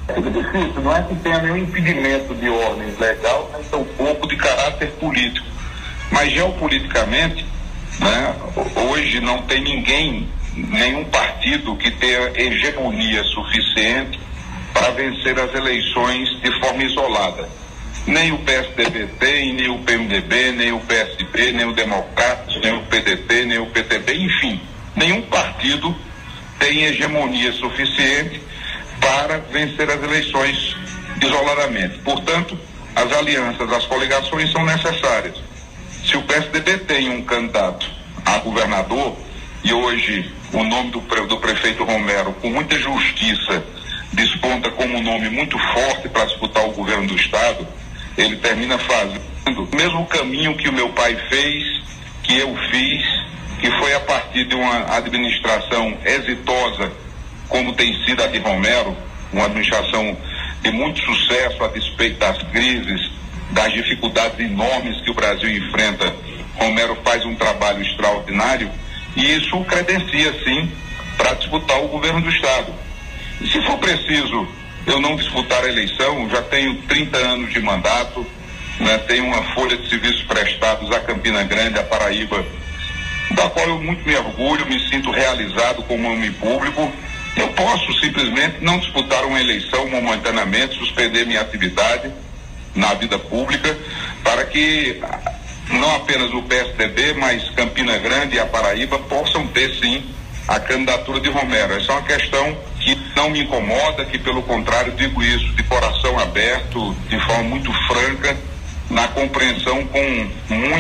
Fica difícil, não é que tenha nenhum impedimento de ordem legal, nem tampouco de caráter político. Mas geopoliticamente, né, hoje não tem nenhum partido que tenha hegemonia suficiente para vencer as eleições de forma isolada. Nem o PSDB tem, nem o PMDB, nem o PSB, nem o Democratas, nem o PDT, nem o PTB, enfim, nenhum partido tem hegemonia suficiente para vencer as eleições isoladamente. Portanto, as alianças, as coligações são necessárias. Se o PSDB tem um candidato a governador, e hoje o nome do prefeito Romero, com muita justiça, desponta como um nome muito forte para disputar o governo do estado, ele termina fazendo o mesmo caminho que o meu pai fez, que eu fiz, que foi a partir de uma administração exitosa, como tem sido a de Romero, uma administração de muito sucesso a despeito das crises, das dificuldades enormes que o Brasil enfrenta. Romero faz um trabalho extraordinário e isso o credencia, sim, para disputar o governo do estado. E se for preciso eu não disputar a eleição, já tenho 30 anos de mandato, né, tenho uma folha de serviços prestados a Campina Grande, a Paraíba, da qual eu muito me orgulho, me sinto realizado como homem público. Eu posso simplesmente não disputar uma eleição momentaneamente, suspender minha atividade na vida pública, para que não apenas o PSDB, mas Campina Grande e a Paraíba possam ter, sim, a candidatura de Romero. Essa é uma questão que não me incomoda, que pelo contrário digo isso de coração aberto, de forma muito franca, na compreensão com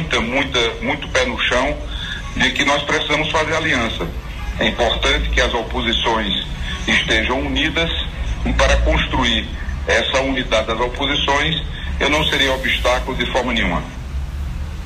muito pé no chão, de que nós precisamos fazer aliança. É importante que as oposições estejam unidas e para construir essa unidade das oposições eu não seria obstáculo de forma nenhuma.